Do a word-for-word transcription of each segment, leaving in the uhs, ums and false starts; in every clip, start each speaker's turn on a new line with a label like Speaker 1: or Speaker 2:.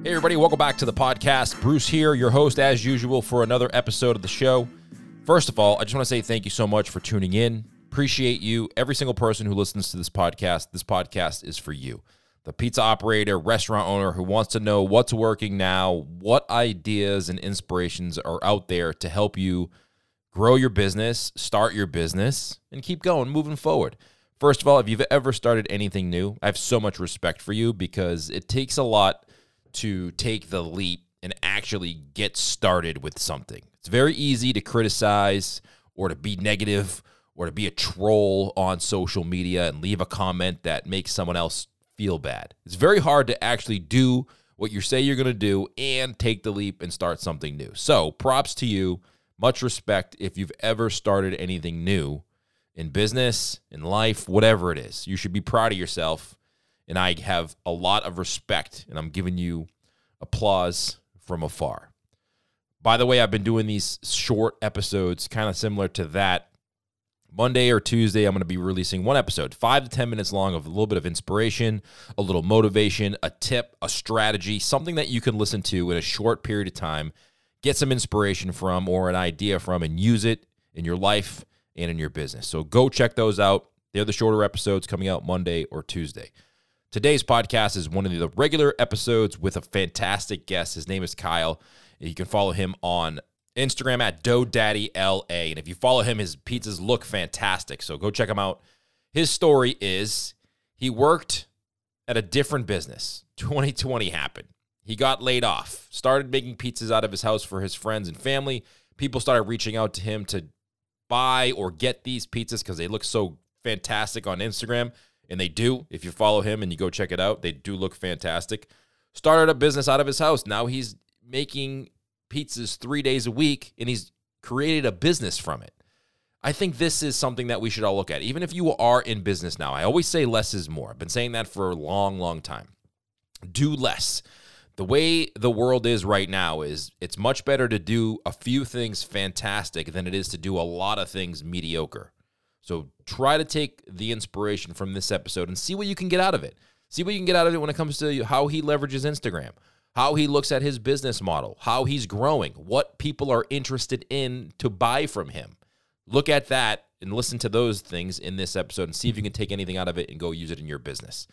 Speaker 1: Hey everybody, welcome back to the podcast. Bruce here, your host as usual for another episode of the show. First of all, I just want to say thank you so much for tuning in. Appreciate you. Every single person who listens to this podcast, this podcast is for you. The pizza operator, restaurant owner who wants to know what's working now, what ideas and inspirations are out there to help you grow your business, start your business, and keep going, moving forward. First of all, if you've ever started anything new, I have so much respect for you because it takes a lot to take the leap and actually get started with something. It's very easy to criticize or to be negative or to be a troll on social media and leave a comment that makes someone else feel bad. It's very hard to actually do what you say you're going to do and take the leap and start something new. So props to you. Much respect if you've ever started anything new in business, in life, whatever it is. You should be proud of yourself. And I have a lot of respect, and I'm giving you applause from afar. By the way, I've been doing these short episodes, kind of similar to that. Monday or Tuesday, I'm going to be releasing one episode, five to ten minutes long, of a little bit of inspiration, a little motivation, a tip, a strategy, something that you can listen to in a short period of time, get some inspiration from or an idea from, and use it in your life and in your business. So go check those out. They're the shorter episodes coming out Monday or Tuesday. Today's podcast is one of the regular episodes with a fantastic guest. His name is Kyle. You can follow him on Instagram at DoughDaddyLA. And if you follow him, his pizzas look fantastic. So go check him out. His story is he worked at a different business. twenty twenty happened. He got laid off, started making pizzas out of his house for his friends and family. People started reaching out to him to buy or get these pizzas because they look so fantastic on Instagram. And they do. If you follow him and you go check it out, they do look fantastic. Started a business out of his house. Now he's making pizzas three days a week, and he's created a business from it. I think this is something that we should all look at. Even if you are in business now, I always say less is more. I've been saying that for a long, long time. Do less. The way the world is right now is it's much better to do a few things fantastic than it is to do a lot of things mediocre. So try to take the inspiration from this episode and see what you can get out of it. See what you can get out of it when it comes to how he leverages Instagram, how he looks at his business model, how he's growing, what people are interested in to buy from him. Look at that and listen to those things in this episode and see if you can take anything out of it and go use it in your business.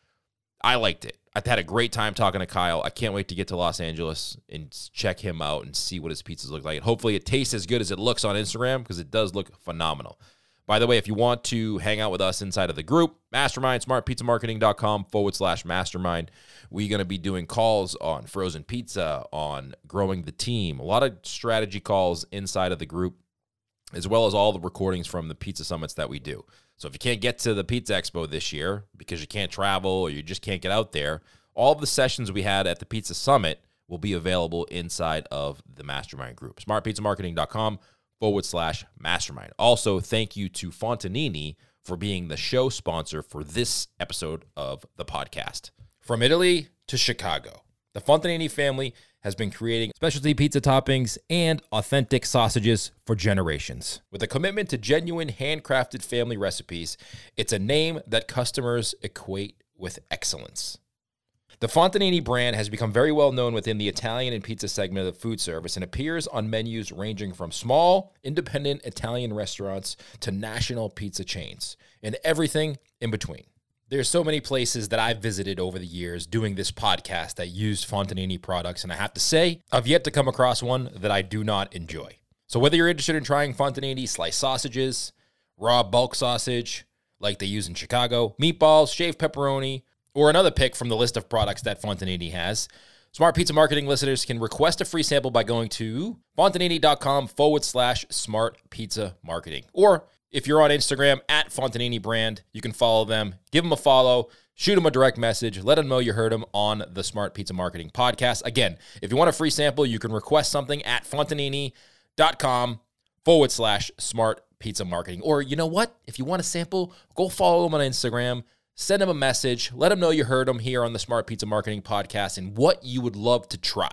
Speaker 1: I liked it. I've had a great time talking to Kyle. I can't wait to get to Los Angeles and check him out and see what his pizzas look like. And hopefully it tastes as good as it looks on Instagram because it does look phenomenal. By the way, if you want to hang out with us inside of the group, Mastermind, smartpizzamarketing.com forward slash mastermind. We're going to be doing calls on frozen pizza, on growing the team, a lot of strategy calls inside of the group, as well as all the recordings from the pizza summits that we do. So if you can't get to the Pizza Expo this year because you can't travel or you just can't get out there, all of the sessions we had at the Pizza Summit will be available inside of the Mastermind group. smartpizzamarketing.com forward slash mastermind. Also, thank you to Fontanini for being the show sponsor for this episode of the podcast. From Italy to Chicago, the Fontanini family has been creating specialty pizza toppings and authentic sausages for generations. With a commitment to genuine handcrafted family recipes, it's a name that customers equate with excellence. The Fontanini brand has become very well known within the Italian and pizza segment of food service and appears on menus ranging from small, independent Italian restaurants to national pizza chains and everything in between. There's so many places that I've visited over the years doing this podcast that use Fontanini products, and I have to say, I've yet to come across one that I do not enjoy. So whether you're interested in trying Fontanini sliced sausages, raw bulk sausage, like they use in Chicago, meatballs, shaved pepperoni, or another pick from the list of products that Fontanini has, Smart Pizza Marketing listeners can request a free sample by going to fontanini.com forward slash smart pizza marketing. Or if you're on Instagram at Fontanini brand, you can follow them, give them a follow, shoot them a direct message, let them know you heard them on the Smart Pizza Marketing podcast. Again, if you want a free sample, you can request something at fontanini.com forward slash smart pizza marketing. Or you know what? If you want a sample, go follow them on Instagram. Send them a message. Let them know you heard them here on the Smart Pizza Marketing podcast and what you would love to try.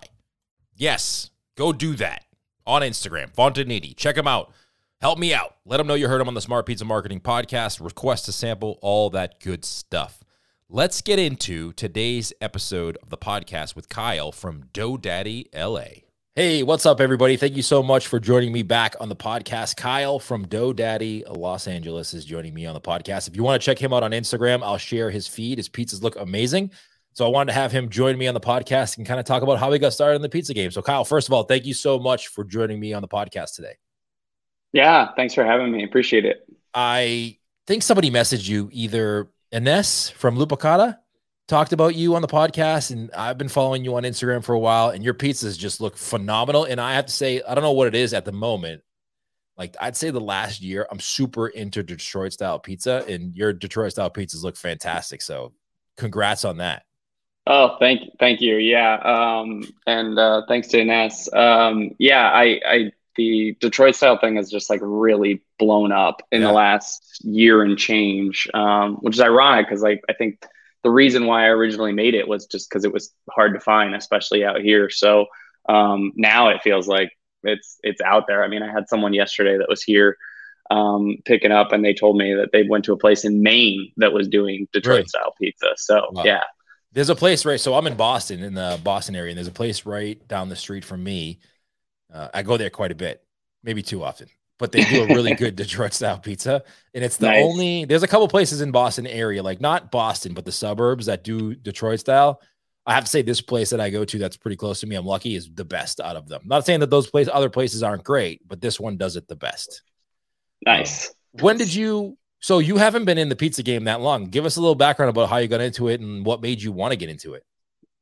Speaker 1: Yes, go do that on Instagram. Fontanini. Check them out. Help me out. Let them know you heard them on the Smart Pizza Marketing podcast. Request a sample, all that good stuff. Let's get into today's episode of the podcast with Kyle from Dough Daddy L A. Hey, what's up, everybody? Thank you so much for joining me back on the podcast. Kyle from Dough Daddy Los Angeles is joining me on the podcast. If you want to check him out on Instagram, I'll share his feed. His pizzas look amazing. So I wanted to have him join me on the podcast and kind of talk about how he got started in the pizza game. So Kyle, first of all, thank you so much for joining me on the podcast today.
Speaker 2: Yeah, thanks for having me. Appreciate it.
Speaker 1: I think somebody messaged you, either Ines from Lupacata talked about you on the podcast, and I've been following you on Instagram for a while, and your pizzas just look phenomenal. And I have to say, I don't know what it is at the moment. Like, I'd say the last year, I'm super into Detroit style pizza, and your Detroit style pizzas look fantastic. So congrats on that.
Speaker 2: Oh, thank thank you. Yeah. Um, and uh, thanks to Ines. Um, yeah, I, I the Detroit style thing has just like really blown up in yeah. the last year and change, um, which is ironic because like I think the reason why I originally made it was just because it was hard to find, especially out here. So um, now it feels like it's it's out there. I mean, I had someone yesterday that was here um, picking up, and they told me that they went to a place in Maine that was doing Detroit really? style pizza. So wow. yeah.
Speaker 1: There's a place, right? So I'm in Boston, in the Boston area, and there's a place right down the street from me. Uh, I go there quite a bit, maybe too often, but they do a really good Detroit style pizza. And it's the nice. only, there's a couple places in Boston area, like not Boston, but the suburbs that do Detroit style. I have to say this place that I go to that's pretty close to me, I'm lucky, is the best out of them. Not saying that those places, other places aren't great, but this one does it the best.
Speaker 2: Nice.
Speaker 1: Um, when did you, so you haven't been in the pizza game that long. Give us a little background about how you got into it and what made you want to get into it.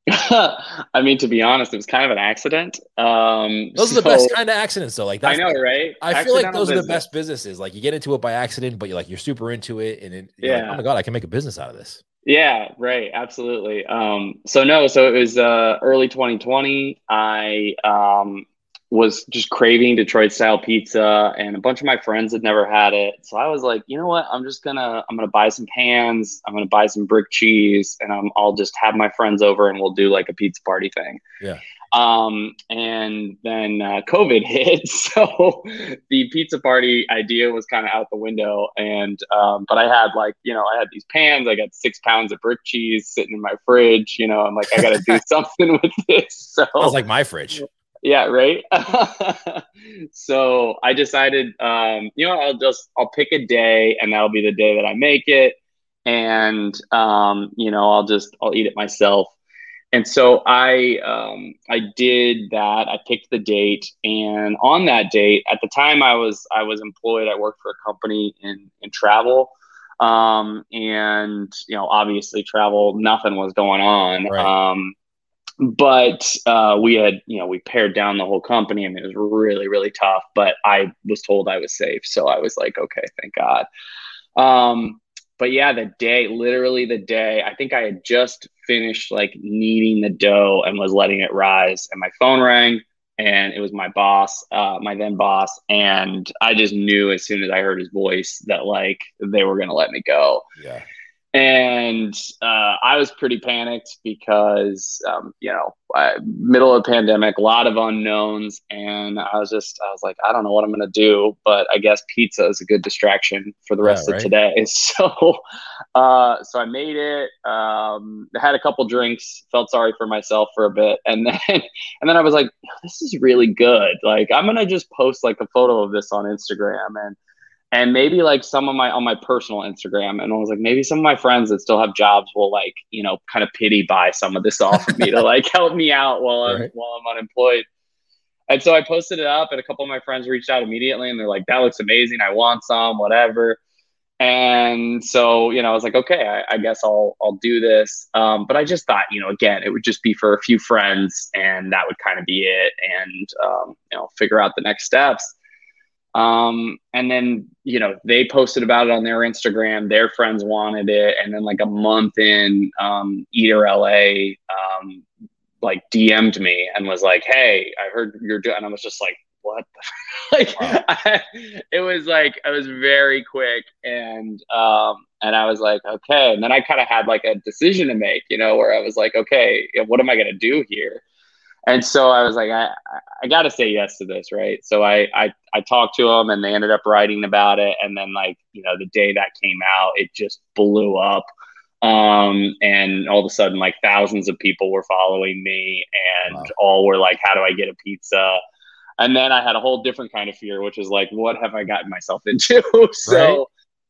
Speaker 2: I mean, to be honest, it was kind of an accident. Um,
Speaker 1: those so, are the best kind of accidents, though. Like that's,
Speaker 2: I know, right?
Speaker 1: I feel like those business. are the best businesses. Like you get into it by accident, but you're like you're super into it, and it, yeah, like, oh my god, I can make a business out of this.
Speaker 2: Yeah, right, absolutely. Um, so no, so it was uh, early twenty twenty. I um, was just craving Detroit style pizza, and a bunch of my friends had never had it. So I was like, you know what? I'm just gonna I'm gonna buy some pans. I'm gonna buy some brick cheese, and I'm I'll just have my friends over, and we'll do like a pizza party thing.
Speaker 1: Yeah.
Speaker 2: Um, and then uh, COVID hit, so the pizza party idea was kind of out the window. And um, but I had like you know I had these pans. I got six pounds of brick cheese sitting in my fridge. You know, I'm like I got to do something with this. So
Speaker 1: that was like my fridge.
Speaker 2: Yeah, right. So I decided, um, you know, I'll just I'll pick a day, and that'll be the day that I make it, and um, you know, I'll just I'll eat it myself. And so I um, I did that. I picked the date, and on that date, at the time I was I was employed. I worked for a company in in travel, um, and you know, obviously travel, nothing was going on.
Speaker 1: Right.
Speaker 2: Um, But uh, we had, you know, we pared down the whole company. I mean, it was really, really tough, but I was told I was safe. So I was like, okay, thank God. Um, but yeah, the day, literally the day, I think I had just finished like kneading the dough and was letting it rise. And my phone rang, and it was my boss, uh, my then boss. And I just knew as soon as I heard his voice that like they were going to let me go.
Speaker 1: Yeah.
Speaker 2: And uh, I was pretty panicked because, um, you know, I, middle of the pandemic, a lot of unknowns. And I was just, I was like, I don't know what I'm going to do, but I guess pizza is a good distraction for the rest
Speaker 1: yeah,
Speaker 2: of
Speaker 1: right?
Speaker 2: today. So, uh, so I made it, um, had a couple drinks, felt sorry for myself for a bit. And then, and then I was like, this is really good. Like, I'm going to just post like a photo of this on Instagram, and And maybe like some of my on my personal Instagram. And I was like, maybe some of my friends that still have jobs will like, you know, kind of pity buy some of this off of me to like help me out while I'm right. while I'm unemployed. And so I posted it up, and a couple of my friends reached out immediately, and they're like, that looks amazing. I want some, whatever. And so, you know, I was like, okay, I, I guess I'll I'll do this. Um, but I just thought, you know, again, it would just be for a few friends, and that would kind of be it. And um, you know, figure out the next steps. Um, and then, you know, they posted about it on their Instagram, their friends wanted it. And then like a month in, um, Eater L A, um, like D M'd me and was like, hey, I heard you're doing, and I was just like, what? like, wow. I, it was like, I was very quick. And, um, and I was like, okay. And then I kind of had like a decision to make, you know, where I was like, okay, what am I going to do here? And so I was like, I, I got to say yes to this, right? So I, I I talked to them, and they ended up writing about it. And then, like, you know, the day that came out, it just blew up. Um, and all of a sudden, like thousands of people were following me, and
Speaker 1: Wow.
Speaker 2: all were like, how do I get a pizza? And then I had a whole different kind of fear, which is like, what have I gotten myself into?
Speaker 1: Right.
Speaker 2: So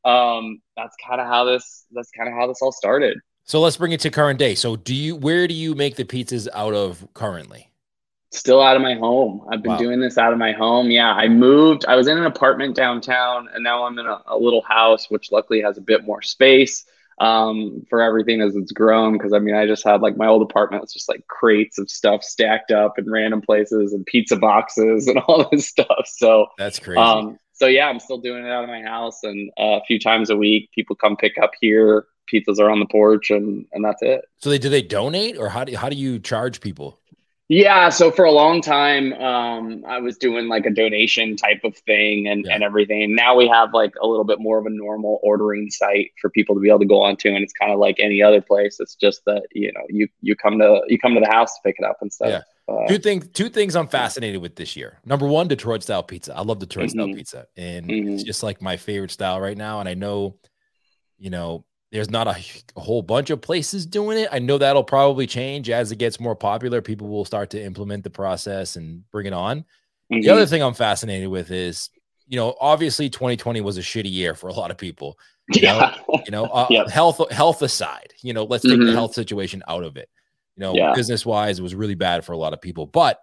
Speaker 2: um, that's kind of how this, that's kind of how this all started.
Speaker 1: So let's bring it to current day. So do you, where do you make the pizzas out of currently?
Speaker 2: Still out of my home. I've been
Speaker 1: Wow.
Speaker 2: doing this out of my home. Yeah, I moved. I was in an apartment downtown, and now I'm in a, a little house, which luckily has a bit more space um, for everything as it's grown. Because I mean, I just had like my old apartment was just like crates of stuff stacked up in random places and pizza boxes and all this stuff. So
Speaker 1: That's crazy.
Speaker 2: Um, so yeah, I'm still doing it out of my house, and uh, a few times a week, people come pick up here. Pizzas are on the porch, and and that's it.
Speaker 1: So they do they donate, or how do how do you charge people?
Speaker 2: Yeah, so for a long time, um, I was doing like a donation type of thing and,
Speaker 1: Yeah.
Speaker 2: and everything. Now we have like a little bit more of a normal ordering site for people to be able to go onto, and it's kind of like any other place. It's just that you know you you come to you come to the house to pick it up and stuff.
Speaker 1: Yeah.
Speaker 2: Uh,
Speaker 1: Two things, two things I'm fascinated with this year. Number one, Detroit style pizza. I love Detroit
Speaker 2: mm-hmm,
Speaker 1: style pizza, and
Speaker 2: mm-hmm.
Speaker 1: it's just like my favorite style right now. And I know, you know, there's not a, a whole bunch of places doing it. I know that'll probably change as it gets more popular. People will start to implement the process and bring it on.
Speaker 2: Mm-hmm.
Speaker 1: The other thing I'm fascinated with is, you know, obviously twenty twenty was a shitty year for a lot of people. You
Speaker 2: yeah.
Speaker 1: know, you know, uh,
Speaker 2: yep.
Speaker 1: health health aside, you know, let's take
Speaker 2: mm-hmm.
Speaker 1: the health situation out of it. You know,
Speaker 2: yeah.
Speaker 1: business wise, it was really bad for a lot of people, but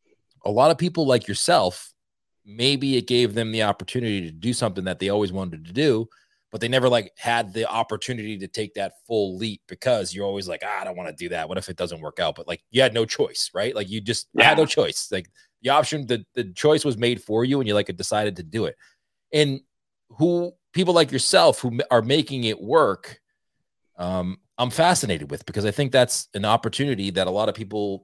Speaker 1: a lot of people like yourself, maybe it gave them the opportunity to do something that they always wanted to do, but they never like had the opportunity to take that full leap because you're always like, ah, I don't want to do that. What if it doesn't work out? But like, you had no choice, right? Like you just yeah. I had no choice. Like the option, the, the choice was made for you and you like decided to do it. And who people like yourself who are making it work, um, I'm fascinated with, because I think that's an opportunity that a lot of people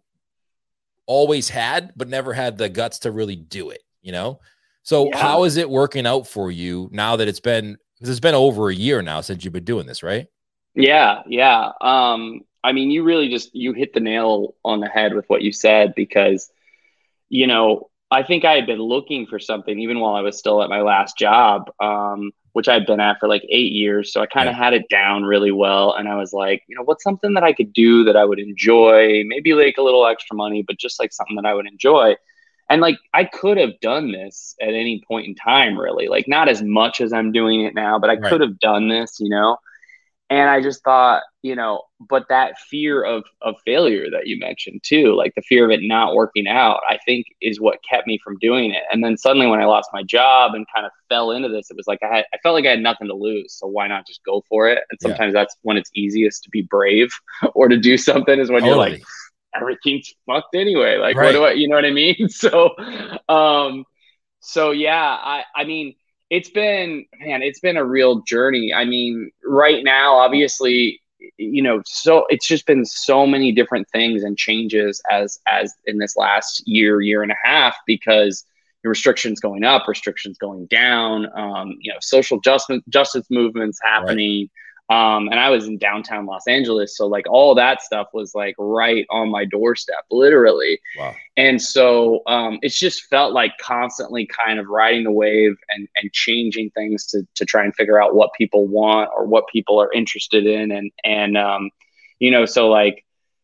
Speaker 1: always had, but never had the guts to really do it, you know? So yeah. how is it working out for you now that it's been, because it's been over a year now since you've been doing this, right?
Speaker 2: Yeah. Yeah. Um, I mean, you really just, you hit the nail on the head with what you said, because, you know, I think I had been looking for something even while I was still at my last job, um, which I'd been at for like eight years. So I kind of yeah. had it down really well. And I was like, you know, what's something that I could do that I would enjoy, maybe like a little extra money, but just like something that I would enjoy. And like, I could have done this at any point in time, really, like not as much as I'm doing it now, but I right. could have done this, you know? And I just thought, you know, but that fear of of failure that you mentioned too, like the fear of it not working out, I think is what kept me from doing it. And then suddenly when I lost my job and kind of fell into this, it was like I had, I felt like I had nothing to lose. So why not just go for it? And sometimes yeah. that's when it's easiest to be brave or to do something, is when totally. You're like, everything's fucked anyway. Like, right. what do I, you know what I mean? So, um, so yeah, I, I mean, it's been, man, it's been a real journey. I mean, right now, obviously, you know, so it's just been so many different things and changes as, as in this last year, year and a half, because the restrictions going up, restrictions going down, um, you know, social justice, justice movements happening. Right. Um, and I was in downtown Los Angeles. So like all that stuff was like right on my doorstep, literally.
Speaker 1: Wow.
Speaker 2: And so um, it's just felt like constantly kind of riding the wave and, and changing things to, to try and figure out what people want or what people are interested in. And, and um, you know, so like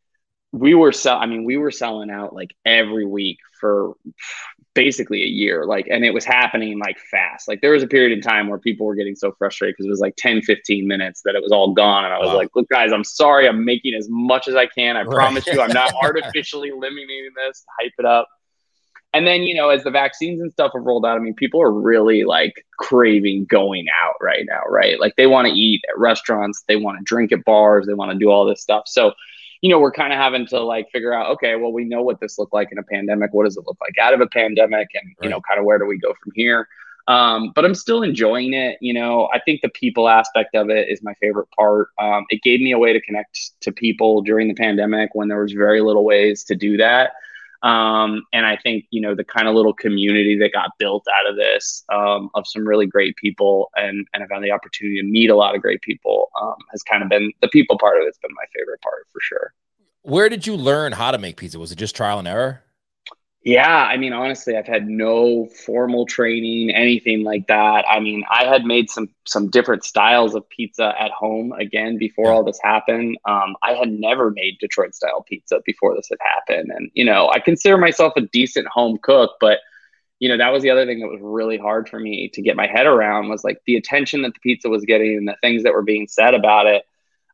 Speaker 2: we were, sell- I mean, we were selling out like every week for basically a year, like, and it was happening like fast. Like there was a period in time where people were getting so frustrated because it was like ten, fifteen minutes that it was all gone. And I was wow. like, look, guys, I'm sorry. I'm making as much as I can. I right. promise you, I'm not artificially eliminating this to hype it up. And then, you know, as the vaccines and stuff have rolled out, I mean, people are really like craving going out right now, right? Like they want to eat at restaurants, they want to drink at bars, they want to do all this stuff. So, you know, we're kind of having to like figure out, okay, well, we know what this looked like in a pandemic. What does it look like out of a pandemic? And, right. you know, kind of where do we go from here? Um, but I'm still enjoying it. You know, I think the people aspect of it is my favorite part. Um, it gave me a way to connect to people during the pandemic when there was very little ways to do that. Um, and I think, you know, the kind of little community that got built out of this, um, of some really great people, and, and I've had the opportunity to meet a lot of great people, um, has kind of been the people part of it's been my favorite part for sure.
Speaker 1: Where did you learn how to make pizza? Was it just trial and error?
Speaker 2: Yeah, I mean, honestly, I've had no formal training, anything like that. I mean, I had made some some different styles of pizza at home again before
Speaker 1: Yeah.
Speaker 2: all this happened. Um, I had never made Detroit style pizza before this had happened, and you know, I consider myself a decent home cook, but you know, that was the other thing that was really hard for me to get my head around was like the attention that the pizza was getting and the things that were being said about it.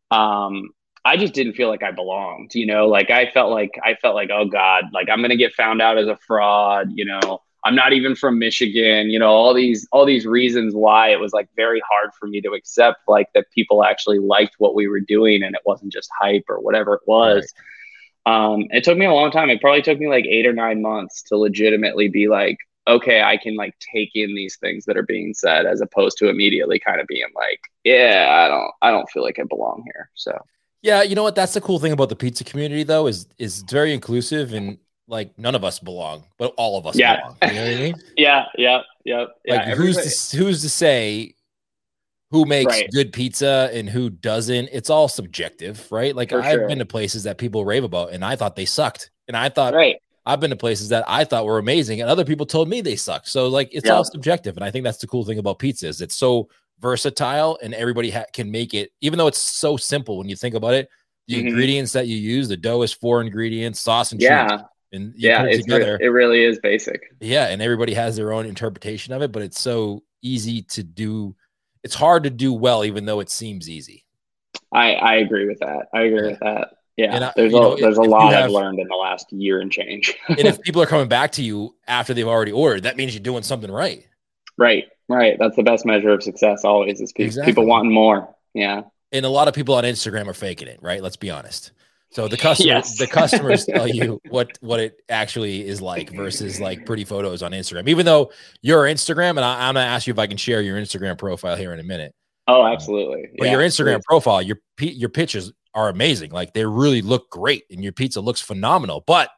Speaker 2: Um, I just didn't feel like I belonged, you know, like I felt like I felt like, oh God, like I'm gonna get found out as a fraud, you know. I'm not even from Michigan, you know, all these all these reasons why it was like very hard for me to accept like that people actually liked what we were doing and it wasn't just hype or whatever it
Speaker 1: Right.
Speaker 2: was. Um, it took me a long time. It probably took me like eight or nine months to legitimately be like, okay, I can like take in these things that are being said as opposed to immediately kind of being like, yeah, I don't I don't feel like I belong here. So
Speaker 1: Yeah, you know what? That's the cool thing about the pizza community, though, is is it's very inclusive and like none of us belong, but all of us
Speaker 2: yeah.
Speaker 1: belong. You know what I mean?
Speaker 2: yeah, yeah, yeah, yeah.
Speaker 1: Like who's to who's to say who makes
Speaker 2: right.
Speaker 1: good pizza and who doesn't? It's all subjective, right? Like
Speaker 2: For
Speaker 1: I've
Speaker 2: sure.
Speaker 1: been to places that people rave about, and I thought they sucked, and I thought
Speaker 2: Right.
Speaker 1: I've been to places that I thought were amazing, and other people told me they sucked. So like it's
Speaker 2: Yeah.
Speaker 1: all subjective, and I think that's the cool thing about pizza is it's so versatile, and everybody ha- can make it, even though it's so simple when you think about it. The
Speaker 2: Mhm.
Speaker 1: ingredients that you use, the dough is four ingredients, sauce and
Speaker 2: Yeah.
Speaker 1: cheese, and you
Speaker 2: Yeah,
Speaker 1: put it
Speaker 2: it's re-
Speaker 1: together.
Speaker 2: it really is basic.
Speaker 1: Yeah, and everybody has their own interpretation of it, but it's so easy to do. It's hard to do well, even though it seems easy.
Speaker 2: I I agree with that. I agree
Speaker 1: Yeah.
Speaker 2: with that. Yeah,
Speaker 1: And I,
Speaker 2: there's
Speaker 1: you
Speaker 2: a
Speaker 1: know, if,
Speaker 2: there's a
Speaker 1: if you
Speaker 2: lot
Speaker 1: have,
Speaker 2: I've learned in the last year and change.
Speaker 1: and if people are coming back to you after they've already ordered, that means you're doing something right.
Speaker 2: Right, right. That's the best measure of success always is pe- people
Speaker 1: Exactly.
Speaker 2: wanting more. Yeah.
Speaker 1: And a lot of people on Instagram are faking it, right? Let's be honest. So the customer,
Speaker 2: Yes.
Speaker 1: the customers tell you what what it actually is like versus like pretty photos on Instagram. Even though your Instagram, and I, I'm gonna ask you if I can share your Instagram profile here in a minute.
Speaker 2: Oh, absolutely.
Speaker 1: But
Speaker 2: Yeah,
Speaker 1: your Instagram
Speaker 2: please.
Speaker 1: profile, your your pictures are amazing. Like they really look great, and your pizza looks phenomenal. But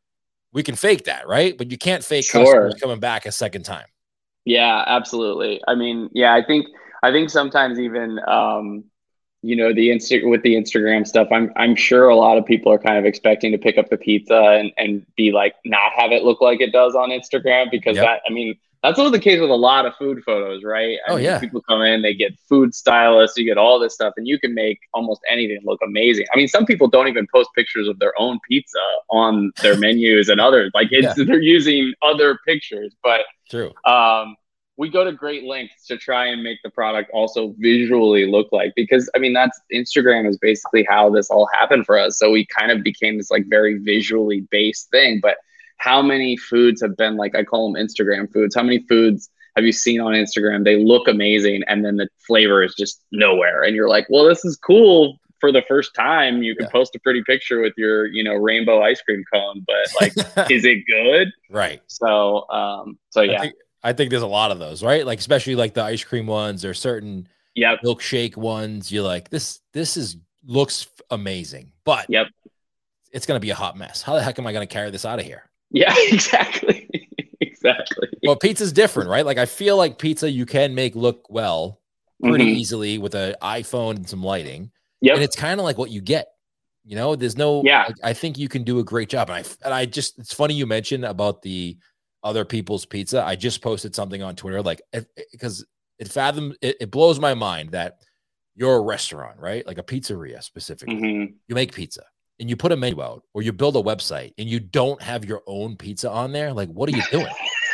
Speaker 1: we can fake that, right? But you can't fake
Speaker 2: Sure.
Speaker 1: customers coming back a second time.
Speaker 2: Yeah, absolutely. I mean, yeah, I think I think sometimes even um, you know, the Insta with the Instagram stuff, I'm I'm sure a lot of people are kind of expecting to pick up the pizza and and be like not have it look like it does on Instagram because
Speaker 1: Yep.
Speaker 2: that I mean that's also the case with a lot of food photos, right? I
Speaker 1: Oh,
Speaker 2: mean,
Speaker 1: yeah.
Speaker 2: people come in, they get food stylists, you get all this stuff, and you can make almost anything look amazing. I mean, some people don't even post pictures of their own pizza on their menus and others. Like it's
Speaker 1: Yeah.
Speaker 2: they're using other pictures, but
Speaker 1: True.
Speaker 2: um, we go to great lengths to try and make the product also visually look like, because I mean, that's Instagram is basically how this all happened for us. So we kind of became this like very visually based thing. But how many foods have been like, I call them Instagram foods. How many foods have you seen on Instagram? They look amazing. And then the flavor is just nowhere. And you're like, well, this is cool for the first time. You can
Speaker 1: Yeah.
Speaker 2: post a pretty picture with your, you know, rainbow ice cream cone, but like, is it good?
Speaker 1: Right.
Speaker 2: So, um, so yeah.
Speaker 1: I think, I think there's a lot of those, right? Like, especially like the ice cream ones or certain
Speaker 2: Yep.
Speaker 1: milkshake ones. You're like, this, this is looks amazing, but
Speaker 2: Yep.
Speaker 1: it's going to be a hot mess. How the heck am I going to carry this out of here?
Speaker 2: Yeah, exactly. exactly.
Speaker 1: Well, pizza's different, right? Like I feel like pizza you can make look well pretty
Speaker 2: Mhm.
Speaker 1: easily with an iPhone and some lighting.
Speaker 2: Yep.
Speaker 1: And it's kind of like what you get. You know, there's no,
Speaker 2: Yeah.
Speaker 1: like, I think you can do a great job. And I, and I just, it's funny you mentioned about the other people's pizza. I just posted something on Twitter, like, because it, it fathom, it, it blows my mind that you're a restaurant, right? Like a pizzeria specifically.
Speaker 2: Mhm.
Speaker 1: You make pizza and you put a menu out or you build a website and you don't have your own pizza on there. Like, what are you doing?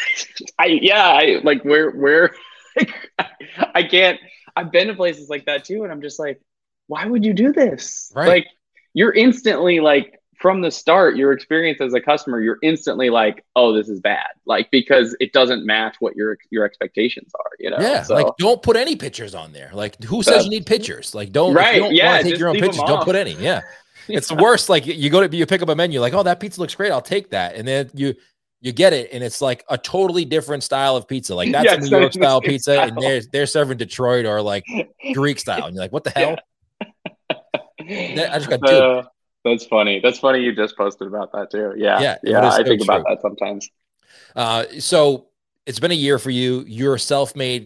Speaker 2: I, yeah, I like where, where I can't, I've been to places like that too. And I'm just like, why would you do this?
Speaker 1: Right.
Speaker 2: Like, you're instantly like, from the start, your experience as a customer, you're instantly like, oh, this is bad. Like, because it doesn't match what your, your expectations are, you know?
Speaker 1: Yeah.
Speaker 2: So,
Speaker 1: Like, don't put any pictures on there. Like, who says you need pictures? Like, don't, if
Speaker 2: right.
Speaker 1: you don't
Speaker 2: Yeah.
Speaker 1: want to take
Speaker 2: just
Speaker 1: your own
Speaker 2: leave 'em
Speaker 1: pictures, don't
Speaker 2: off.
Speaker 1: put any. Yeah. It's the worst. Like you go to, you pick up a menu, like, oh, that pizza looks great. I'll take that. And then you, you get it. And it's like a totally different style of pizza. Like that's
Speaker 2: Yeah,
Speaker 1: a
Speaker 2: it's
Speaker 1: New
Speaker 2: not
Speaker 1: York
Speaker 2: even the
Speaker 1: style
Speaker 2: same
Speaker 1: pizza.
Speaker 2: style.
Speaker 1: And they're, they're serving Detroit or like Greek style. And you're like, what the hell?
Speaker 2: Yeah.
Speaker 1: I just got duped.
Speaker 2: Uh, that's funny. That's funny. You just posted about that too. Yeah.
Speaker 1: Yeah,
Speaker 2: Yeah.
Speaker 1: it is
Speaker 2: I
Speaker 1: so
Speaker 2: think about
Speaker 1: true.
Speaker 2: that sometimes.
Speaker 1: Uh, so it's been a year for you. You're a self-made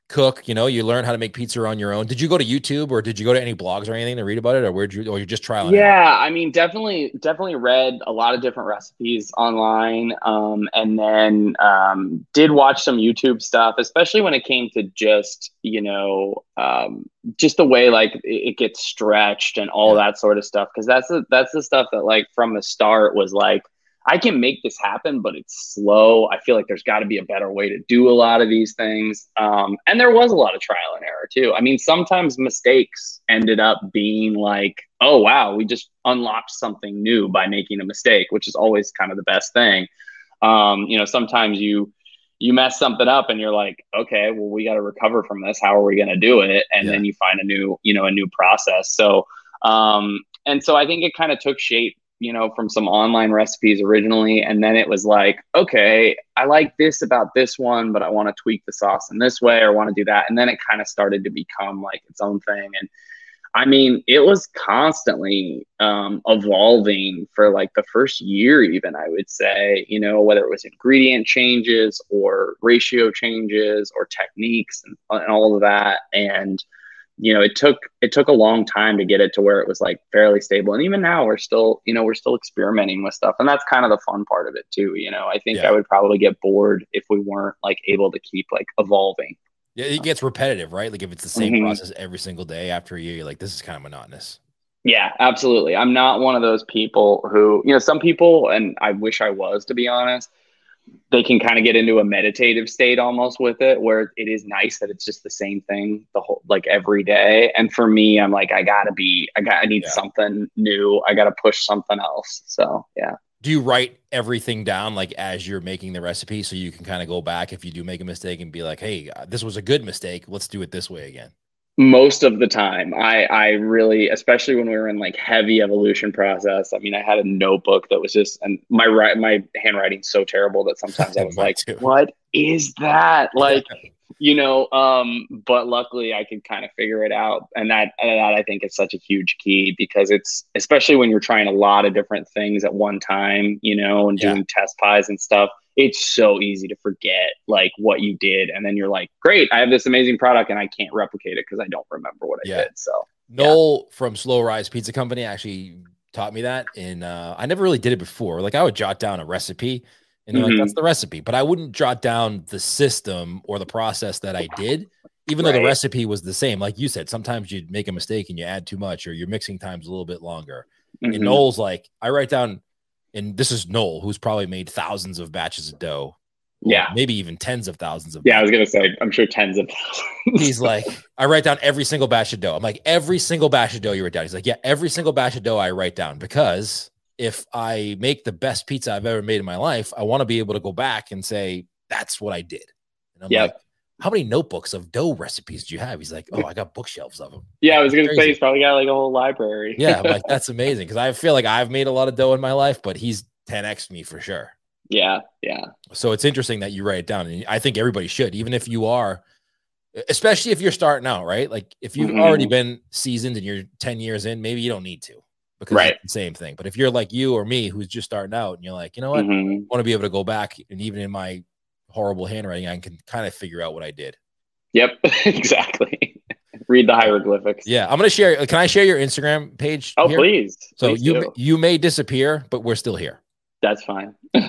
Speaker 1: cook, you know, you learn how to make pizza on your own. Did you go to YouTube or did you go to any blogs or anything to read about it, or where'd you, or you're just trialing it out?
Speaker 2: Yeah, I mean, definitely, definitely read a lot of different recipes online, um, and then um, did watch some YouTube stuff, especially when it came to just, you know, um, just the way like it, it gets stretched and all
Speaker 1: Yeah.
Speaker 2: that sort of stuff. Because that's the that's the stuff that like from the start was like, I can make this happen, but it's slow. I feel like there's got to be a better way to do a lot of these things. Um, and there was a lot of trial and error too. I mean, sometimes mistakes ended up being like, oh, wow, we just unlocked something new by making a mistake, which is always kind of the best thing. Um, you know, sometimes you, you mess something up and you're like, okay, well, we got to recover from this. How are we going to do it? And
Speaker 1: Yeah.
Speaker 2: then you find a new, you know, a new process. So, um, and so I think it kind of took shape, you know, from some online recipes originally. And then it was like, okay, I like this about this one, but I want to tweak the sauce in this way or want to do that. And then it kind of started to become like its own thing. And I mean, it was constantly um, evolving for like the first year, even I would say, you know, whether it was ingredient changes or ratio changes or techniques and, and all of that. And you know, it took it took a long time to get it to where it was like fairly stable. And even now we're still, you know, we're still experimenting with stuff. And that's kind of the fun part of it too. You know, I think
Speaker 1: Yeah.
Speaker 2: I would probably get bored if we weren't like able to keep like evolving.
Speaker 1: Yeah, it gets repetitive, right? Like if it's the same
Speaker 2: Mhm.
Speaker 1: process every single day after a year, you're like, this is kind of monotonous.
Speaker 2: Yeah, absolutely. I'm not one of those people who, you know, some people, and I wish I was, to be honest, they can kind of get into a meditative state almost with it, where it is nice that it's just the same thing the whole, like every day. And for me, I'm like, I gotta be, I got, I need
Speaker 1: Yeah.
Speaker 2: something new. I gotta push something else. So yeah.
Speaker 1: Do you write everything down like as you're making the recipe so you can kind of go back if you do make a mistake and be like, hey, uh, this was a good mistake. Let's do it this way again.
Speaker 2: Most of the time, I I really, especially when we were in like heavy evolution process. I mean, I had a notebook that was just, and my right my handwriting's so terrible that sometimes I was
Speaker 1: Mine
Speaker 2: like,
Speaker 1: too.
Speaker 2: what is that? Like, you know, um, but luckily I could kind of figure it out. And that, and that I think is such a huge key, because it's, especially when you're trying a lot of different things at one time, you know, and
Speaker 1: Yeah.
Speaker 2: doing test pies and stuff, it's so easy to forget like what you did. And then you're like, great, I have this amazing product and I can't replicate it because I don't remember what I
Speaker 1: Yeah.
Speaker 2: did. So
Speaker 1: Noel from Slow Rise Pizza Company actually taught me that. And uh, I never really did it before. Like I would jot down a recipe and they're like,
Speaker 2: Mhm.
Speaker 1: that's the recipe. But I wouldn't jot down the system or the process that I did, even though
Speaker 2: Right.
Speaker 1: the recipe was the same. Like you said, sometimes you'd make a mistake and you add too much, or your mixing time's a little bit longer.
Speaker 2: Mhm.
Speaker 1: And Noel's like, I write down, and this is Noel, who's probably made thousands of batches of dough. or
Speaker 2: Yeah.
Speaker 1: Maybe even tens of thousands of
Speaker 2: Yeah, I
Speaker 1: batches.
Speaker 2: was gonna say, I'm sure tens of thousands.
Speaker 1: He's like, I write down every single batch of dough. I'm like, every single batch of dough you write down. He's like, yeah, every single batch of dough I write down, because if I make the best pizza I've ever made in my life, I want to be able to go back and say, that's what I did. And I'm
Speaker 2: Yep.
Speaker 1: like, how many notebooks of dough recipes do you have? He's like, oh, I got bookshelves of them.
Speaker 2: Yeah, I was
Speaker 1: That's
Speaker 2: gonna say
Speaker 1: crazy.
Speaker 2: he's probably got like a whole library.
Speaker 1: Yeah, I'm like, that's amazing, because I feel like I've made a lot of dough in my life, but he's ten X me for sure.
Speaker 2: yeah, yeah.
Speaker 1: So it's interesting that you write it down. And I think everybody should, even if you are, especially if you're starting out, right? Like if you've
Speaker 2: Mhm.
Speaker 1: already been seasoned and you're ten years in, maybe you don't need to, because
Speaker 2: Right.
Speaker 1: it's the same thing. But if you're like you or me, who's just starting out and you're like, you know what,
Speaker 2: Mhm.
Speaker 1: I want to be able to go back, and even in my horrible handwriting, I can kind of figure out what I did.
Speaker 2: Yep, exactly. Read the hieroglyphics.
Speaker 1: Yeah. I'm going to share. Can I share your Instagram page?
Speaker 2: Oh,
Speaker 1: here?
Speaker 2: please.
Speaker 1: So
Speaker 2: Please
Speaker 1: you,
Speaker 2: do.
Speaker 1: you may disappear, but we're still here.
Speaker 2: That's fine.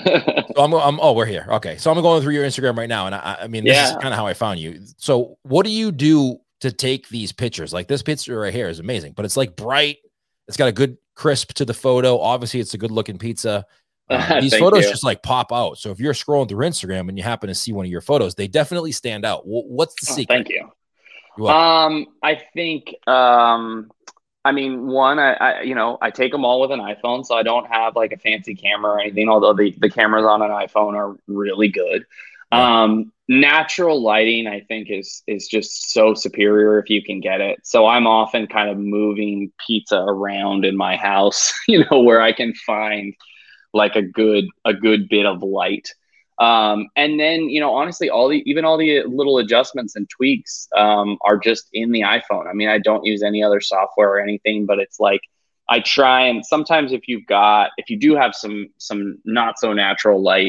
Speaker 1: So I'm, I'm, oh, we're here. Okay. So I'm going through your Instagram right now. And I, I mean, this is
Speaker 2: Yeah.
Speaker 1: kind of how I found you. So what do you do to take these pictures? Like this picture right here is amazing, but it's like bright. It's got a good crisp to the photo. Obviously it's a good looking pizza. Um, these
Speaker 2: Thank
Speaker 1: photos
Speaker 2: you.
Speaker 1: just like pop out. So if you're scrolling through Instagram and you happen to see one of your photos, they definitely stand out. Wh- What's the
Speaker 2: Oh,
Speaker 1: secret?
Speaker 2: thank you.
Speaker 1: You're welcome.
Speaker 2: Um, I think, um, I mean, one, I, I, you know, I take them all with an iPhone, so I don't have like a fancy camera or anything, although the, the cameras on an iPhone are really good.
Speaker 1: Yeah.
Speaker 2: Um, natural lighting, I think is, is just so superior if you can get it. So I'm often kind of moving pizza around in my house, you know, where I can find like a good, a good bit of light. Um, and then, you know, honestly, all the, even all the little adjustments and tweaks, um, are just in the iPhone. I mean, I don't use any other software or anything, but it's like, I try, and sometimes if you've got, if you do have some, some not so natural light,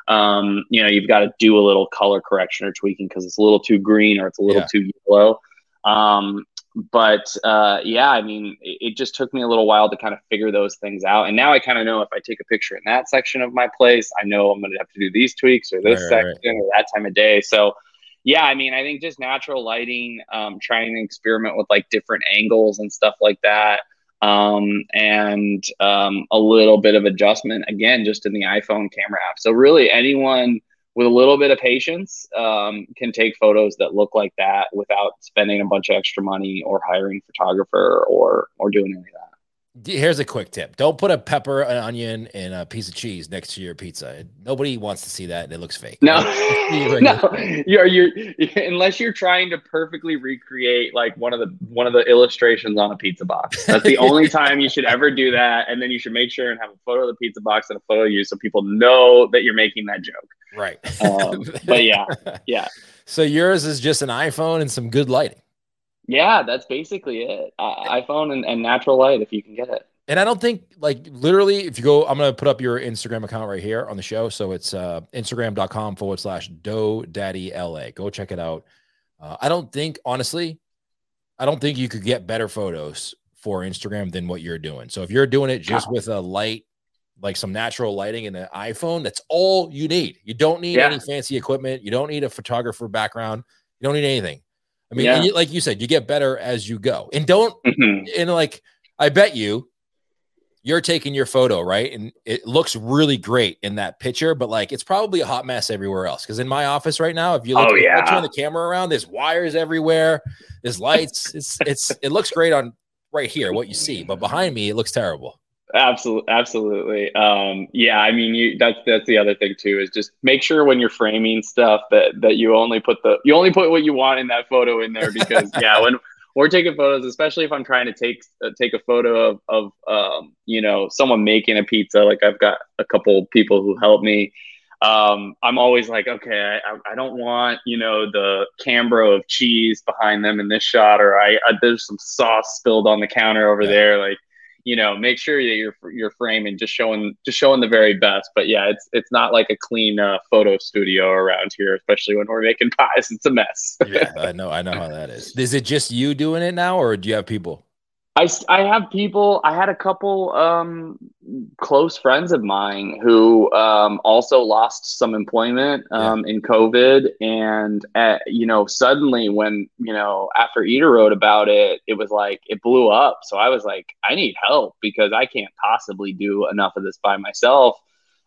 Speaker 2: Um, you know, you've got to do a little color correction or tweaking because it's a little too green or it's a little
Speaker 1: Yeah.
Speaker 2: too yellow. Um, but uh, yeah, I mean, it, it just took me a little while to kind of figure those things out. And now I kind of know if I take a picture in that section of my place, I know I'm going to have to do these tweaks or this
Speaker 1: Right, right,
Speaker 2: section
Speaker 1: right.
Speaker 2: or that time of day. So yeah, I mean, I think just natural lighting, um, trying to experiment with like different angles and stuff like that. Um, and um, a little bit of adjustment again, just in the iPhone camera app. So really anyone with a little bit of patience um, can take photos that look like that without spending a bunch of extra money or hiring a photographer or, or doing any of that.
Speaker 1: Here's a quick tip. Don't put a pepper, an onion, and a piece of cheese next to your pizza. Nobody wants to see that, and it looks fake.
Speaker 2: No,
Speaker 1: Right?
Speaker 2: no, you're, you're, unless you're trying to perfectly recreate like one of the one of the illustrations on a pizza box. That's the only time you should ever do that, and then you should make sure and have a photo of the pizza box and a photo of you, so people know that you're making that joke.
Speaker 1: Right.
Speaker 2: Um, but yeah, yeah.
Speaker 1: So yours is just an iPhone and some good lighting.
Speaker 2: Yeah, that's basically it. Uh, iPhone and, and natural light, if you can get it.
Speaker 1: And I don't think, like, literally, if you go, I'm going to put up your Instagram account right here on the show. So it's uh, Instagram.com forward slash Dough Daddy L A. Go check it out. Uh, I don't think, honestly, I don't think you could get better photos for Instagram than what you're doing. So if you're doing it just
Speaker 2: Wow.
Speaker 1: with a light, like some natural lighting and an iPhone, that's all you need. You don't need
Speaker 2: Yeah.
Speaker 1: any fancy equipment. You don't need a photographer background. You don't need anything. I mean,
Speaker 2: Yeah.
Speaker 1: and you, like you said, you get better as you go. And don't,
Speaker 2: Mm-hmm.
Speaker 1: and like, I bet you, you're taking your photo, right? And it looks really great in that picture, but like, it's probably a hot mess everywhere else. Cause in my office right now, if you look
Speaker 2: Oh,
Speaker 1: at the
Speaker 2: yeah.
Speaker 1: picture and the camera around, there's wires everywhere. There's lights. It's, it's, it looks great on right here, what you see, but behind me, it looks terrible.
Speaker 2: Absolutely, absolutely. Um, yeah, I mean, you that's that's the other thing too, is just make sure when you're framing stuff that that you only put the you only put what you want in that photo in there, because yeah, when we're taking photos, especially if I'm trying to take uh, take a photo of of um, you know, someone making a pizza, like I've got a couple people who help me. Um, I'm always like, okay, I, I don't want, you know, the Cambro of cheese behind them in this shot, or I, I there's some sauce spilled on the counter over
Speaker 1: Yeah.
Speaker 2: there, like. You know, make sure that you're you're framing, just showing just showing the very best. But yeah, it's it's not like a clean uh, photo studio around here, especially when we're making pies. It's a mess.
Speaker 1: Yeah, I know, I know how that is. Is it just you doing it now, or do you have people?
Speaker 2: I, I have people. I had a couple um, close friends of mine who um, also lost some employment um, yeah. in COVID, and uh, you know, suddenly when you know after Eater wrote about it, it was like it blew up. So I was like, I need help because I can't possibly do enough of this by myself.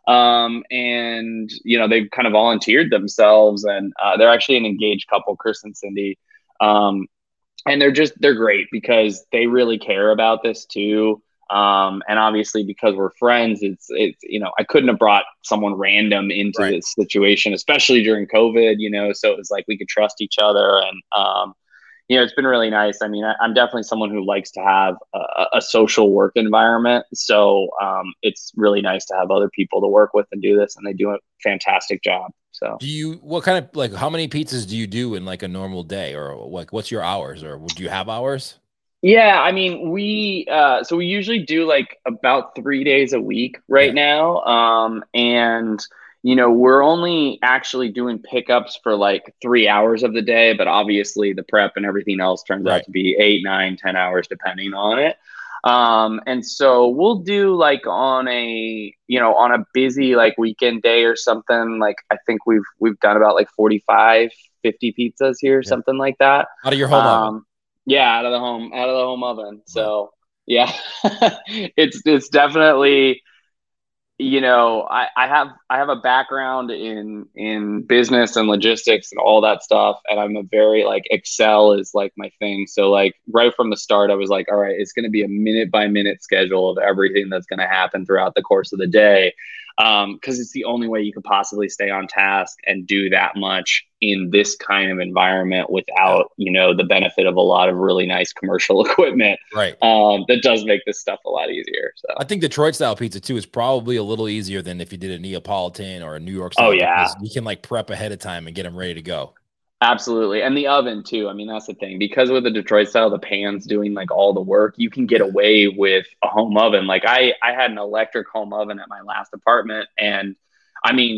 Speaker 2: Um, and you know, they've kind of volunteered themselves, and uh, they're actually an engaged couple, Chris and Cindy. Um, And they're just, they're great because they really care about this too. Um, and obviously because we're friends, it's, it's, you know, I couldn't have brought someone random into
Speaker 1: Right.
Speaker 2: this situation, especially during COVID, you know, so it was like, we could trust each other. And, um, you know, it's been really nice. I mean, I, I'm definitely someone who likes to have a, a social work environment. So um, it's really nice to have other people to work with and do this. And they do a fantastic job. So
Speaker 1: do you, what kind of, like, how many pizzas do you do in like a normal day, or like, what's your hours, or do you have hours?
Speaker 2: Yeah, I mean, we, uh, so we usually do like about three days a week right
Speaker 1: Yeah.
Speaker 2: now. Um, and, you know, we're only actually doing pickups for like three hours of the day, but obviously the prep and everything else turns
Speaker 1: Right.
Speaker 2: out to be eight, nine, ten hours, depending on it. Um, and so we'll do like on a, you know, on a busy like weekend day or something, like I think we've, we've done about like forty-five, fifty pizzas here,
Speaker 1: Yeah.
Speaker 2: something like that.
Speaker 1: Out of your home
Speaker 2: um,
Speaker 1: oven.
Speaker 2: Yeah, out of the home, out of the home oven. So yeah, it's, it's definitely, you know, I, I have, I have a background in, in business and logistics and all that stuff. And I'm a very like Excel is like my thing. So like right from the start, I was like, all right, it's going to be a minute by minute schedule of everything that's going to happen throughout the course of the day. Um, cause it's the only way you could possibly stay on task and do that much in this kind of environment without, you know, the benefit of a lot of really nice commercial equipment.
Speaker 1: Right.
Speaker 2: Um, that does make this stuff a lot easier. So
Speaker 1: I think Detroit style pizza too is probably a little easier than if you did a Neapolitan or a New York style.
Speaker 2: Oh yeah.
Speaker 1: You can like prep ahead of time and get them ready to go.
Speaker 2: Absolutely. And the oven too. I mean, that's the thing, because with the Detroit style, the pan's doing like all the work, you can get away with a home oven. Like I, I had an electric home oven at my last apartment, and I mean,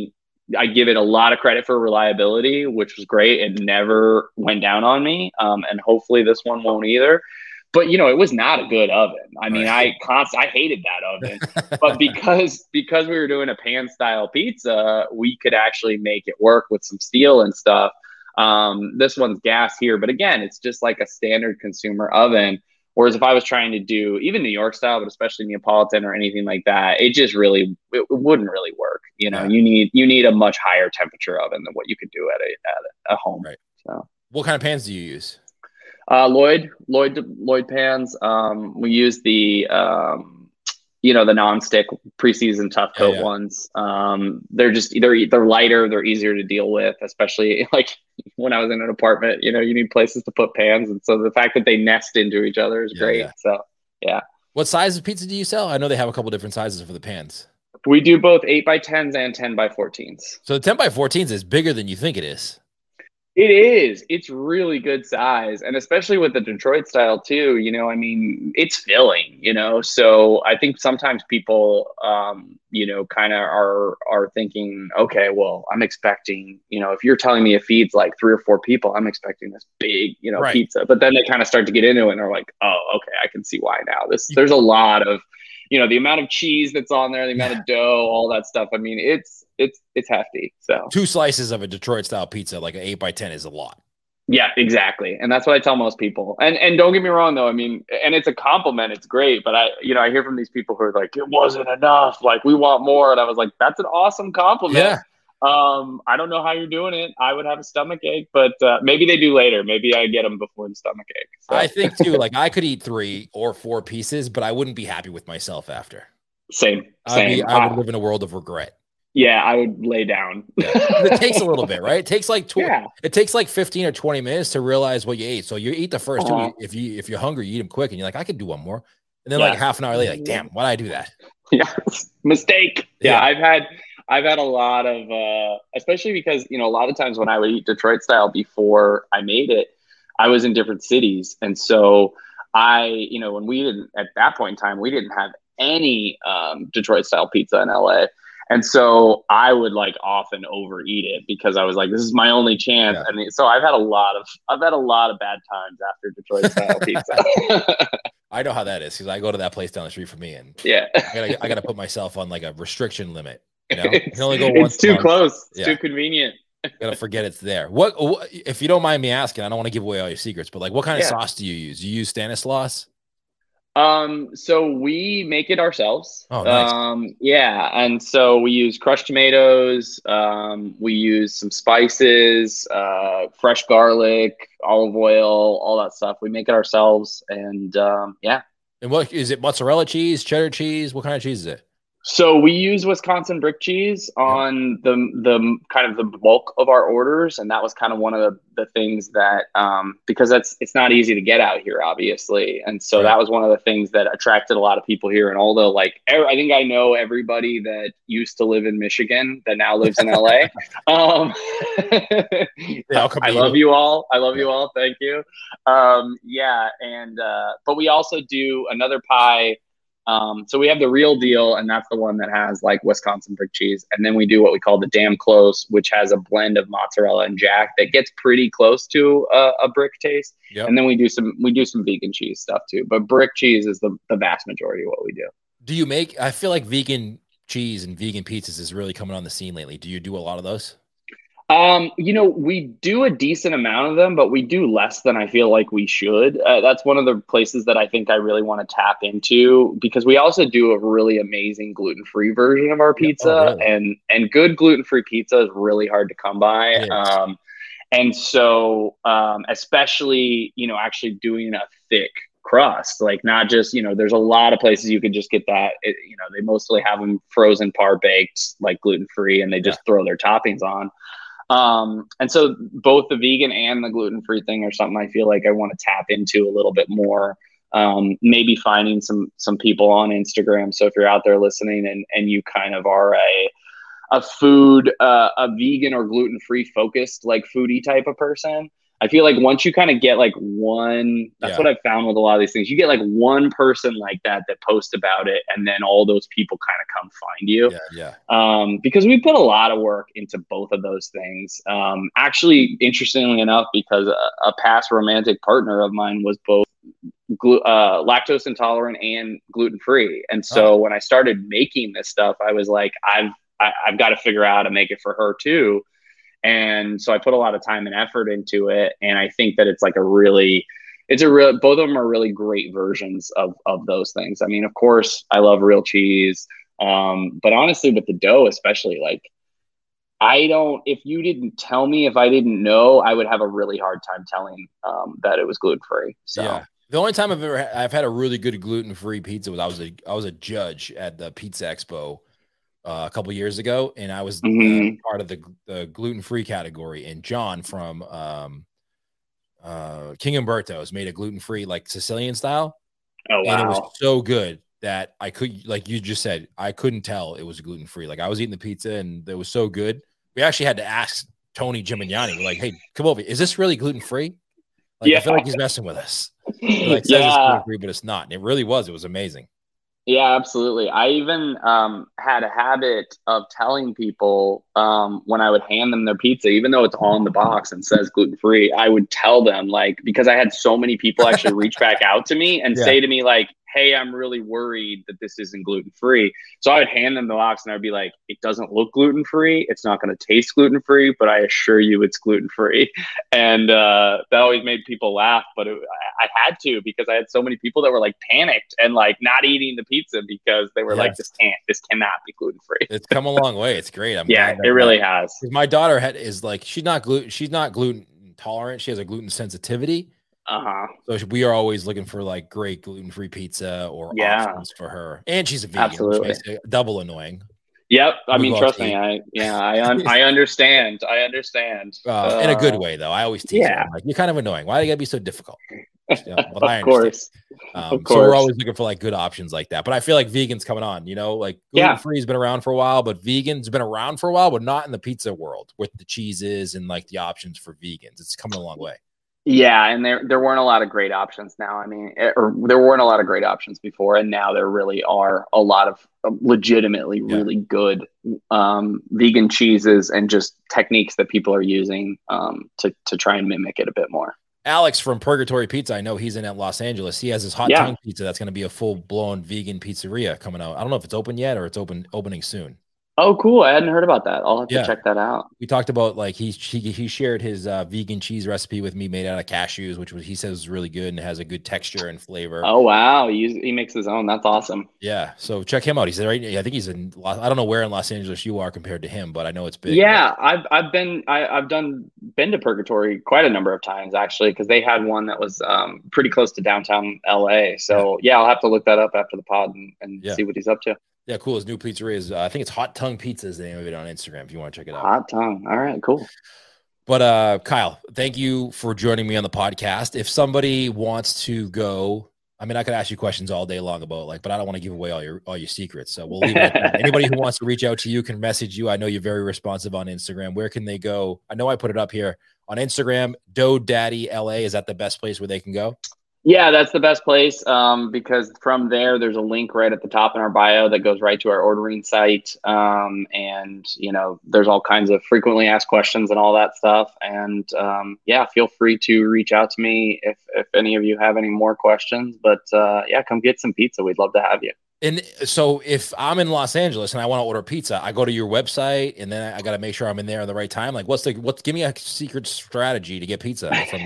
Speaker 2: I give it a lot of credit for reliability, which was great. It never went down on me. Um, and hopefully this one won't either. But, you know, it was not a good oven. I mean, right. I const- I hated that oven. But because because we were doing a pan style pizza, we could actually make it work with some steel and stuff. Um, this one's gas here. But again, it's just like a standard consumer oven. Whereas if I was trying to do even New York style, but especially Neapolitan or anything like that, it just really it wouldn't really work. You know, yeah. you need you need a much higher temperature oven than what you could do at a at a home.
Speaker 1: Right.
Speaker 2: So,
Speaker 1: what kind of pans do you use?
Speaker 2: Uh, Lloyd, Lloyd, Lloyd pans. Um, we use the, um, you know, the non-stick pre-seasoned tough coat yeah, yeah. ones. Um, they're just they're they're lighter, they're easier to deal with, especially like when I was in an apartment. You know, you need places to put pans, and so the fact that they nest into each other is yeah, great. Yeah. So, yeah.
Speaker 1: What size of pizza do you sell? I know they have a couple different sizes for the pans.
Speaker 2: We do both eight by tens and ten by fourteens.
Speaker 1: So the ten by fourteens is bigger than you think it is.
Speaker 2: It is. It's really good size. And especially with the Detroit style too, you know, I mean, it's filling, you know, so I think sometimes people, um, you know, kind of are, are thinking, okay, well, I'm expecting, you know, if you're telling me it feeds like three or four people, I'm expecting this big, you know, right. pizza, but then they kind of start to get into it and they're like, oh, okay, I can see why now. This, there's a lot of, you know, the amount of cheese that's on there, the amount of dough, all that stuff. I mean, it's, it's, it's hefty. So
Speaker 1: two slices of a Detroit style pizza, like an eight by ten is a lot.
Speaker 2: Yeah, exactly. And that's what I tell most people. And, and don't get me wrong though. I mean, and it's a compliment. It's great. But I, you know, I hear from these people who are like, it wasn't enough. Like we want more. And I was like, that's an awesome compliment.
Speaker 1: Yeah.
Speaker 2: Um, I don't know how you're doing it. I would have a stomach ache, but uh, maybe they do later. Maybe I get them before the stomach ache. So.
Speaker 1: I think too, like I could eat three or four pieces, but I wouldn't be happy with myself after.
Speaker 2: Same,
Speaker 1: I'd
Speaker 2: same.
Speaker 1: Be, I would uh, live in a world of regret.
Speaker 2: Yeah, I would lay down.
Speaker 1: It takes a little bit, right? It takes like tw-
Speaker 2: yeah.
Speaker 1: It takes like fifteen or twenty minutes to realize what you ate. So you eat the first uh-huh. two. If you if you're hungry, you eat them quick, and you're like, I could do one more. And then yeah. like half an hour later, like, damn, why did I do that?
Speaker 2: Yeah, mistake. Yeah, yeah, I've had I've had a lot of, uh, especially because you know a lot of times when I would eat Detroit style before I made it, I was in different cities, and so I, you know, when we didn't at that point in time, we didn't have any um, Detroit style pizza in L A. And so I would like often overeat it because I was like, this is my only chance. Yeah. And so I've had a lot of, I've had a lot of bad times after Detroit style pizza.
Speaker 1: I know how that is because I go to that place down the street from me, and
Speaker 2: yeah,
Speaker 1: I gotta, I gotta put myself on like a restriction limit. You know,
Speaker 2: it's,
Speaker 1: you can only go once.
Speaker 2: It's too close. It's yeah. too convenient.
Speaker 1: Gotta forget it's there. What, what, if you don't mind me asking? I don't want to give away all your secrets, but like, what kind of yeah. sauce do you use? Do you use Stanislaus?
Speaker 2: Um, so we make it ourselves.
Speaker 1: Oh, nice.
Speaker 2: Um, yeah. And so we use crushed tomatoes. Um, we use some spices, uh, fresh garlic, olive oil, all that stuff. We make it ourselves. And, um, yeah.
Speaker 1: And what is it? Mozzarella cheese, cheddar cheese? What kind of cheese is it?
Speaker 2: So we use Wisconsin brick cheese on the the kind of the bulk of our orders, and that was kind of one of the, the things that um, because that's it's not easy to get out here, obviously, and so right. that was one of the things that attracted a lot of people here. And although, like, I think I know everybody that used to live in Michigan that now lives in L A. um, yeah, I love you all. I love yeah. you all. Thank you. Um, yeah, and uh, but we also do another pie. Um, so we have the real deal, and that's the one that has like Wisconsin brick cheese. And then we do what we call the damn close, which has a blend of mozzarella and jack that gets pretty close to a, a brick taste. Yep. And then we do some, we do some vegan cheese stuff too, but brick cheese is the, the vast majority of what we do.
Speaker 1: Do you make, I feel like vegan cheese and vegan pizzas is really coming on the scene lately. Do you do a lot of those?
Speaker 2: Um, you know, we do a decent amount of them, but we do less than I feel like we should. Uh, that's one of the places that I think I really want to tap into, because we also do a really amazing gluten-free version of our pizza. Oh, really? and, and good gluten-free pizza is really hard to come by. Um, and so, um, especially, you know, actually doing a thick crust, like not just, you know, there's a lot of places you could just get that, it, you know, they mostly have them frozen par baked, like gluten-free, and they just yeah. throw their toppings on. Um, and so both the vegan and the gluten-free thing are something I feel like I want to tap into a little bit more. Um, maybe finding some, some people on Instagram. So if you're out there listening and, and you kind of are a, a food, uh, a vegan or gluten-free focused, like foodie type of person, I feel like once you kind of get like one, that's
Speaker 1: Yeah.
Speaker 2: what I've found with a lot of these things. You get like one person like that that posts about it, and then all those people kind of come find you.
Speaker 1: Yeah, yeah.
Speaker 2: Um, because we put a lot of work into both of those things. Um, actually, interestingly enough, because a, a past romantic partner of mine was both glu- uh, lactose intolerant and gluten free, and so
Speaker 1: Oh.
Speaker 2: when I started making this stuff, I was like, I've I, I've got to figure out how to make it for her too. And so I put a lot of time and effort into it. And I think that it's like a really, it's a real, both of them are really great versions of, of those things. I mean, of course, I love real cheese. Um, but honestly, with the dough, especially, like, I don't, if you didn't tell me, if I didn't know, I would have a really hard time telling um, that it was gluten free. So.
Speaker 1: Yeah. The only time I've ever had, I've had a really good gluten free pizza was I was a I was a judge at the Pizza Expo uh, a couple years ago, and I was
Speaker 2: Mm-hmm.
Speaker 1: uh, part of the, the gluten free category. And John from um, uh, King Umberto's made a gluten free like Sicilian style,
Speaker 2: Oh, wow.
Speaker 1: and it was so good that I could, like you just said, I couldn't tell it was gluten free. Like I was eating the pizza, and it was so good. We actually had to ask Tony Gimignani, we're like, "Hey, come over. Is this really gluten free?" Like,
Speaker 2: yeah.
Speaker 1: I feel like he's messing with us. He like says
Speaker 2: yeah.
Speaker 1: it's gluten free, but it's not. And it really was. It was amazing.
Speaker 2: Yeah, absolutely. I even um, had a habit of telling people um, when I would hand them their pizza, even though it's on the box and says gluten free, I would tell them, like, because I had so many people actually reach back out to me and
Speaker 1: Yeah.
Speaker 2: say to me, like, hey, I'm really worried that this isn't gluten free. So I would hand them the box and I'd be like, it doesn't look gluten free. It's not going to taste gluten free, but I assure you it's gluten free. And uh, that always made people laugh. But it, I, I had to, because I had so many people that were like panicked and like not eating the pizza because they were
Speaker 1: Yes.
Speaker 2: like, this can't, this cannot be gluten free.
Speaker 1: It's come a long way. It's great. I'm
Speaker 2: yeah,
Speaker 1: glad that
Speaker 2: it really
Speaker 1: that,
Speaker 2: has.
Speaker 1: My daughter had, is like, she's not gluten. She's not gluten tolerant. She has a gluten sensitivity.
Speaker 2: Uh-huh.
Speaker 1: So we are always looking for like great gluten-free pizza or
Speaker 2: yeah.
Speaker 1: options for her. And she's a vegan,
Speaker 2: Absolutely.
Speaker 1: which makes it double annoying.
Speaker 2: Yep. I mean, trust me. I, yeah, I, un- I understand. I understand.
Speaker 1: Uh, uh, in a good way though. I always tease
Speaker 2: yeah.
Speaker 1: her. I'm like, you're kind of annoying. Why do you gotta be so difficult? You know, but
Speaker 2: of
Speaker 1: I
Speaker 2: course.
Speaker 1: Um,
Speaker 2: of course.
Speaker 1: So we're always looking for like good options like that. But I feel like vegan's coming on, you know, like gluten-free has been around for a while, but vegan's been around for a while, but not in the pizza world with the cheeses and like the options for vegans. It's coming a long way.
Speaker 2: Yeah, and there there weren't a lot of great options now. I mean, it, or there weren't a lot of great options before, and now there really are a lot of legitimately
Speaker 1: Yeah.
Speaker 2: really good um, vegan cheeses and just techniques that people are using um, to to try and mimic it a bit more.
Speaker 1: Alex from Purgatory Pizza, I know he's in at Los Angeles. He has his hot
Speaker 2: Yeah.
Speaker 1: tongue pizza that's going to be a full blown vegan pizzeria coming out. I don't know if it's open yet or it's open opening soon.
Speaker 2: Oh, cool. I hadn't heard about that. I'll have
Speaker 1: Yeah.
Speaker 2: to check that out.
Speaker 1: We talked about like he he, he shared his uh, vegan cheese recipe with me made out of cashews, which was, he says is really good and has a good texture and flavor.
Speaker 2: Oh, wow. He, he makes his own. That's awesome.
Speaker 1: Yeah. So check him out. He's right. I think he's in, I don't know where in Los Angeles you are compared to him, but I know it's big.
Speaker 2: Yeah. I've, I've been, I, I've done, been to Purgatory quite a number of times actually, because they had one that was um, pretty close to downtown L A. So yeah. yeah, I'll have to look that up after the pod and, and
Speaker 1: yeah.
Speaker 2: see what he's up to.
Speaker 1: Yeah, cool. His new pizzeria is, uh, I think it's Hot Tongue Pizza is the name of it on Instagram if you want to check it out.
Speaker 2: Hot Tongue. All right, cool.
Speaker 1: But uh, Kyle, thank you for joining me on the podcast. If somebody wants to go, I mean, I could ask you questions all day long about like, but I don't want to give away all your all your secrets. So we'll leave it at that. Anybody who wants to reach out to you can message you. I know you're very responsive on Instagram. Where can they go? I know I put it up here on Instagram. Dough Daddy L A. Is that the best place where they can go?
Speaker 2: Yeah, that's the best place um, because from there, there's a link right at the top in our bio that goes right to our ordering site. Um, and, you know, there's all kinds of frequently asked questions and all that stuff. And um, yeah, feel free to reach out to me if, if any of you have any more questions. But uh, yeah, come get some pizza. We'd love to have you.
Speaker 1: And so if I'm in Los Angeles and I want to order pizza, I go to your website and then I got to make sure I'm in there at the right time. Like what's the, what's, give me a secret strategy to get pizza from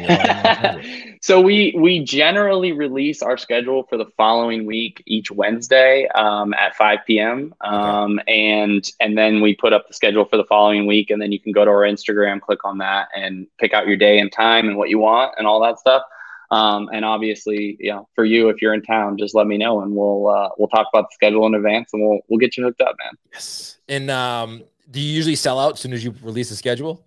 Speaker 1: you.
Speaker 2: So we, we generally release our schedule for the following week, each Wednesday um, at five P M Um, okay. And, and then we put up the schedule for the following week, and then you can go to our Instagram, click on that and pick out your day and time and what you want and all that stuff. Um, and obviously, you know, for you, if you're in town, just let me know and we'll, uh, we'll talk about the schedule in advance and we'll, we'll get you hooked up, man.
Speaker 1: Yes. And, um, do you usually sell out as soon as you release the schedule?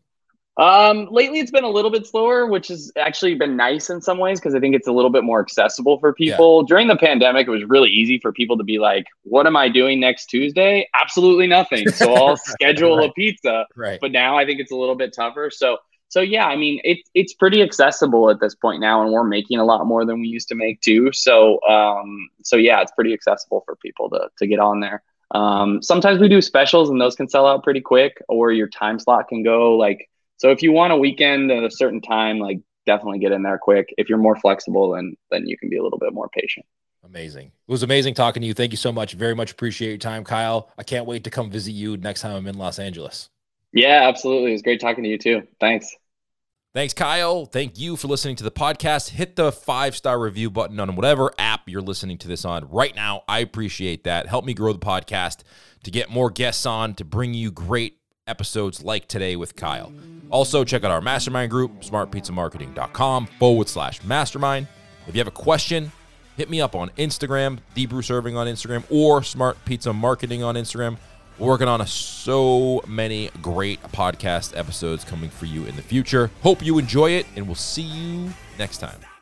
Speaker 2: Um, lately it's been a little bit slower, which has actually been nice in some ways, because I think it's a little bit more accessible for people. Yeah. During the pandemic, it was really easy for people to be like, what am I doing next Tuesday? Absolutely nothing. So I'll schedule
Speaker 1: right.
Speaker 2: a pizza.
Speaker 1: Right.
Speaker 2: But now I think it's a little bit tougher. So so yeah, I mean, it's it's pretty accessible at this point now, and we're making a lot more than we used to make too. So um, so yeah, it's pretty accessible for people to to get on there. Um, sometimes we do specials, and those can sell out pretty quick, or your time slot can go like. So if you want a weekend at a certain time, like definitely get in there quick. If you're more flexible, then then you can be a little bit more patient.
Speaker 1: Amazing. It was amazing talking to you. Thank you so much. Very much appreciate your time, Kyle. I can't wait to come visit you next time I'm in Los Angeles.
Speaker 2: Yeah, absolutely. It was great talking to you too. Thanks.
Speaker 1: Thanks, Kyle. Thank you for listening to the podcast. Hit the five-star review button on whatever app you're listening to this on right now. I appreciate that. Help me grow the podcast to get more guests on, to bring you great episodes like today with Kyle. Also, check out our mastermind group, smartpizzamarketing.com forward slash mastermind. If you have a question, hit me up on Instagram, TheBruceIrving on Instagram, or Smart Pizza Marketing on Instagram. We're working on a, so many great podcast episodes coming for you in the future. Hope you enjoy it, and we'll see you next time.